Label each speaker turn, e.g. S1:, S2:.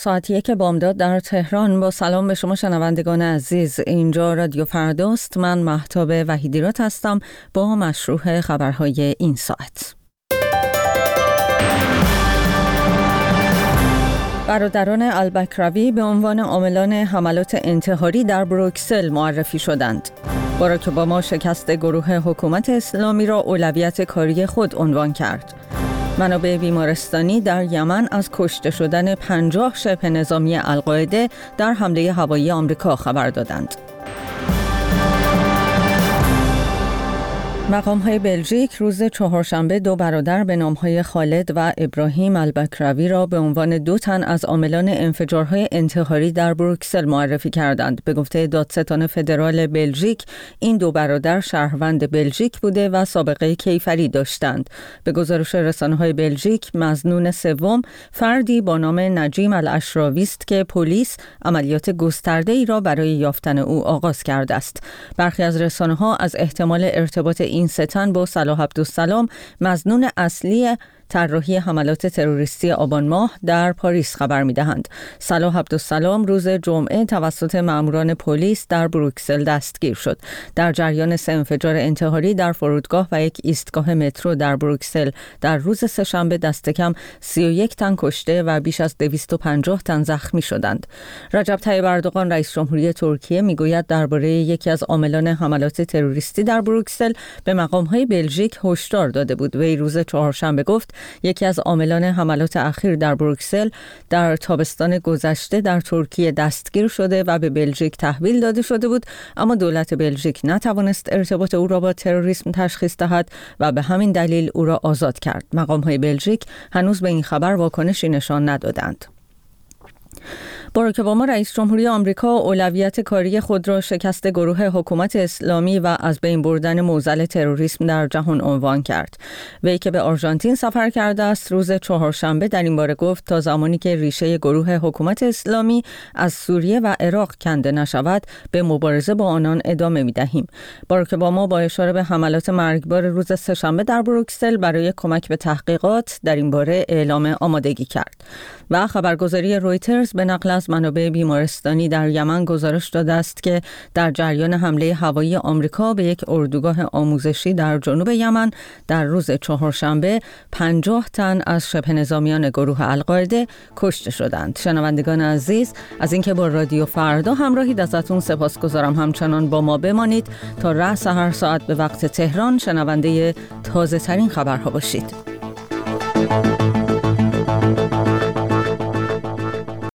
S1: ساعت 1 بامداد در تهران. با سلام به شما شنوندگان عزیز، اینجا رادیو فرداست. من مهتاب وحیدیرات هستم با مشروع خبرهای این ساعت. برادران البکروی به عنوان عاملان حملات انتحاری در بروکسل معرفی شدند. باراک اوباما شکست گروه حکومت اسلامی را اولویت کاری خود عنوان کرد. منابع بیمارستانی در یمن از کشته شدن 50 شبه نظامی القاعده در حمله هوایی آمریکا خبر دادند. مقام‌های بلژیک روز چهارشنبه 2 برادر به نام‌های خالد و ابراهیم البکروی را به عنوان 2 تن از عاملان انفجارهای انتحاری در بروکسل معرفی کردند. به گفته دادستان فدرال بلژیک، این 2 برادر شهروند بلژیک بوده و سابقه کیفری داشتند. به گزارش رسانه‌های بلژیک، مظنون سوم فردی با نام نجیم الاشراوی است که پلیس عملیات گسترده‌ای را برای یافتن او آغاز کرده است. برخی از رسانه‌ها از احتمال ارتباط این 3 تن با صلاح عبدالسلام، مظنون اصلی طراحی حملات تروریستی آبان ماه در پاریس خبر می‌دهند. صلاح عبدالسلام روز جمعه توسط ماموران پلیس در بروکسل دستگیر شد. در جریان 3 انفجار انتحاری در فرودگاه و 1 ایستگاه مترو در بروکسل در روز سه‌شنبه دست کم 31 تن کشته و بیش از 250 تن زخمی شدند. رجب طیب اردوغان رئیس جمهوری ترکیه میگوید درباره یکی از عاملان حملات تروریستی در بروکسل به مقام‌های بلژیک هشدار داده بود. وی روز چهارشنبه گفت یکی از عاملان حملات اخیر در بروکسل در تابستان گذشته در ترکیه دستگیر شده و به بلژیک تحویل داده شده بود، اما دولت بلژیک نتوانست ارتباط او را با تروریسم تشخیص دهد و به همین دلیل او را آزاد کرد. مقام‌های بلژیک هنوز به این خبر واکنشی نشان ندادند. باراک اوباما رئیس جمهوری آمریکا اولویت کاری خود را شکست گروه حکومت اسلامی و از بین بردن معضل تروریسم در جهان عنوان کرد. وی که به آرژانتین سفر کرده است، روز چهارشنبه در این باره گفت تا زمانی که ریشه گروه حکومت اسلامی از سوریه و عراق کنده نشود، به مبارزه با آنان ادامه می‌دهیم. باراک اوباما با اشاره به حملات مرگبار روز سه‌شنبه در بروکسل برای کمک به تحقیقات در این باره اعلام آمادگی کرد. و خبرگزاری رویترز به نقل از منابع بیمارستانی در یمن گزارش داده است که در جریان حمله هوایی آمریکا به یک اردوگاه آموزشی در جنوب یمن در روز چهارشنبه 50 تن از شبه نظامیان گروه القاعده کشته شدند. شنوندگان عزیز، از اینکه با رادیو فردا همراهید ازتون سپاسگزارم. همچنان با ما بمانید تا رأس هر ساعت به وقت تهران شنونده تازه ترین خبرها باشید.